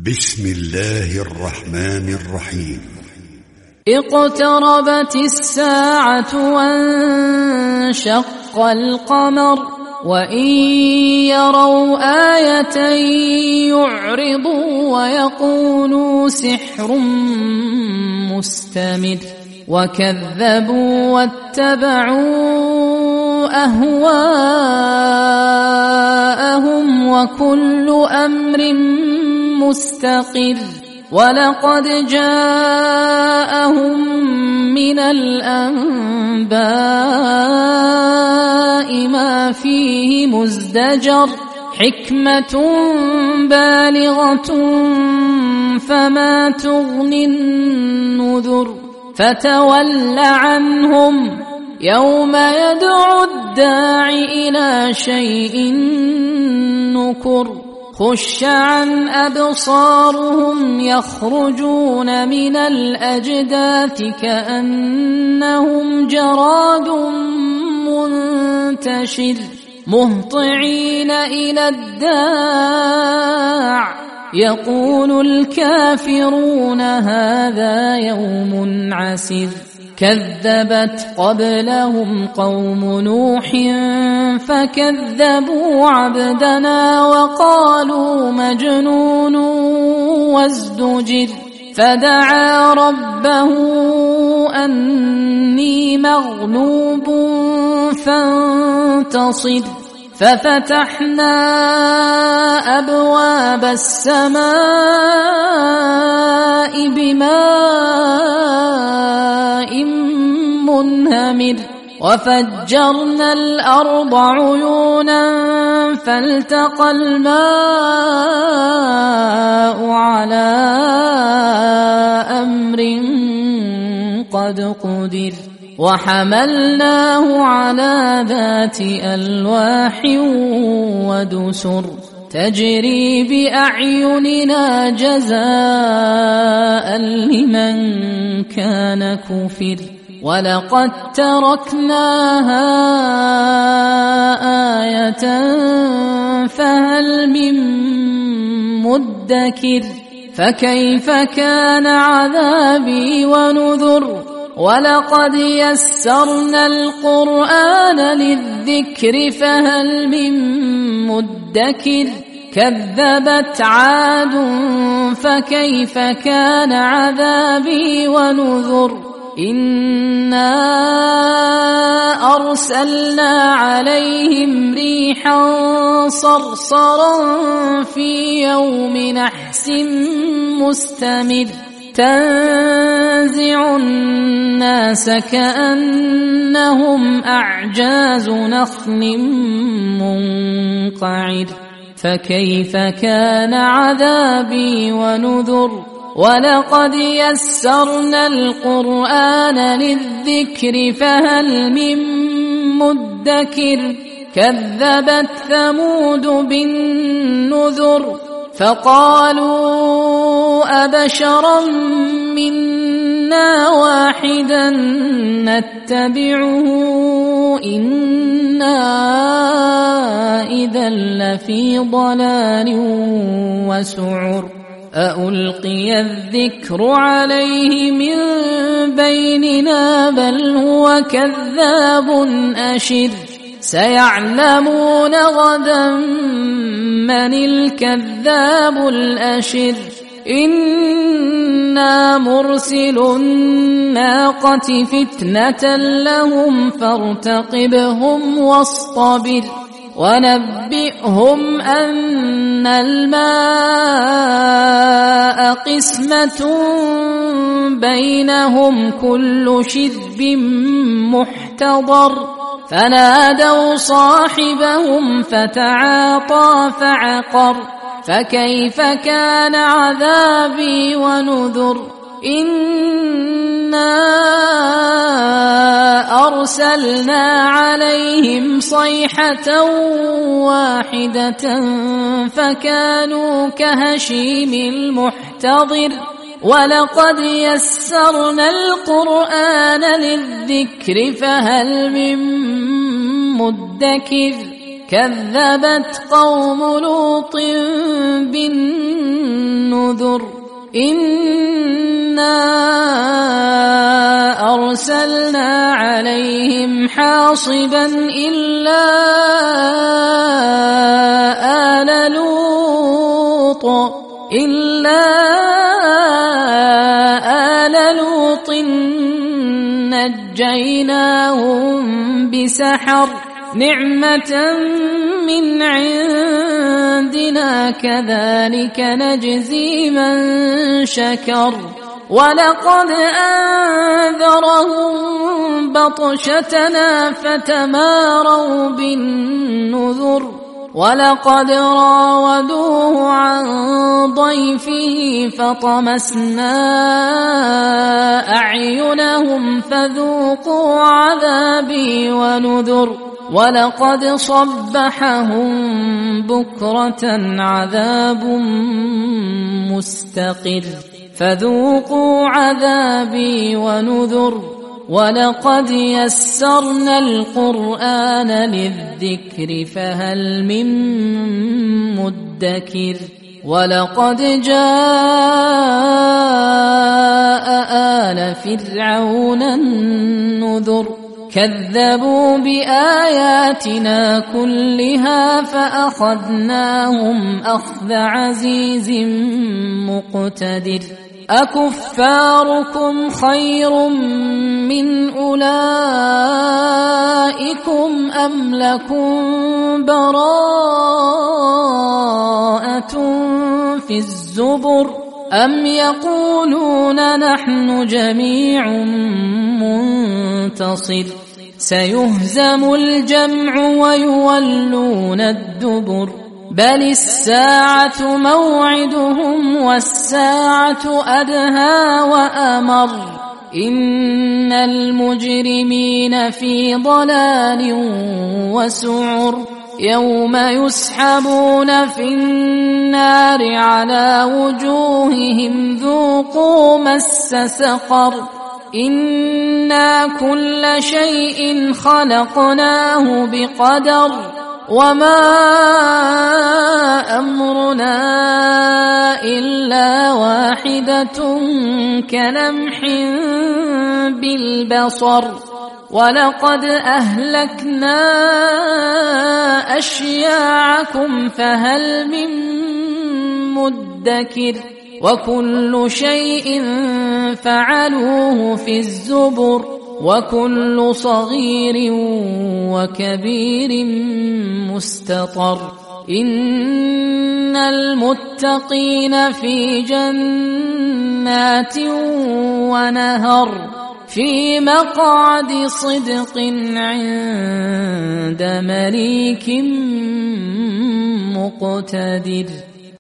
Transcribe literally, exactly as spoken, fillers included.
بسم الله الرحمن الرحيم. اقتربت الساعة وانشق القمر وإن يروا آية يعرضوا ويقولوا سحر مستمر وكذبوا واتبعوا أهواءهم وكل أمر مستقر ولقد جاءهم من الأنباء ما فيه مزدجر حكمة بالغة فما تغني النذر فتول عنهم يوم يدعو الداع إلى شيء نكر خش عن أبصارهم يخرجون من الأجداث كأنهم جراد منتشر مهطعين إلى الداع يقول الكافرون هذا يوم عسر كذبت قبلهم قوم نوح فكذبوا عبدنا وقالوا مجنون وازدجر فدعا ربه أني مغلوب فانتصر ففتحنا أبواب السماء بماء منهمر وفجرنا الأرض عيونا فالتقى الماء على أمر قد قدر وحملناه على ذات ألواح ودسر تجري بأعيننا جزاء لمن كان كفر ولقد تركناها آية فهل من مدكر فكيف كان عذابي ونذر ولقد يسرنا القرآن للذكر فهل من مدكر كذبت عاد فكيف كان عذابي ونذر إنا أرسلنا عليهم ريحا صرصرا في يوم نحس مستمر تنزع الناس كأنهم أعجاز نخل منقعر فكيف كان عذابي ونذر ولقد يسرنا القرآن للذكر فهل من مدكر كذبت ثمود بالنذر فقالوا أبشرا منا واحدا نتبعه إنا إذا لفي ضلال وسعر أألقي الذكر عليه من بيننا بل هو كذاب أشر سيعلمون غدا من الكذاب الأشر إنا مرسل الناقة فتنة لهم فارتقبهم واصطبر ونبئهم أن الماء قسمة بينهم كل شرب محتضر فنادوا صاحبهم فتعاطى فعقر فكيف كان عذابي ونذر إنا أرسلنا عليهم صيحة واحدة فكانوا كهشيم المحتضر ولقد يسرنا القرآن للذكر فهل من مدكر كذبت قوم لوط بالنذر النذر إنا أرسلنا عليهم حاصبا إلا آل لوط إلا آل لوط نجيناهم بسحر نعمة من عندنا كذلك نجزي من شكر ولقد أنذرهم بطشتنا فتماروا بالنذر ولقد راودوه عن ضيفه فطمسنا أعينهم فذوقوا عذابي ونذر ولقد صبحهم بكرة عذاب مستقر فذوقوا عذابي ونذر ولقد يسرنا القرآن للذكر فهل من مدكر ولقد جاء آل فرعون النذر كذبوا بآياتنا كلها فأخذناهم أخذ عزيز مقتدر أكفاركم خير من أولئكم أم لكم براءة في الزبر أم يقولون نحن جميع منتصر سيهزم الجمع ويولون الدبر بل الساعة موعدهم والساعة أدهى وأمر إن المجرمين في ضلال وسعر يوم يسحبون في النار على وجوههم ذوقوا مس سقر إنا كل شيء خلقناه بقدر وما أمرنا إلا واحدة كلمح بالبصر ولقد أهلكنا أشياعكم فهل من مدكر وكل شيء فعلوه في الزبر وكل صغير وكبير مستطر إن المتقين في جنات ونهر في مقعد صدق عند مليك مقتدر.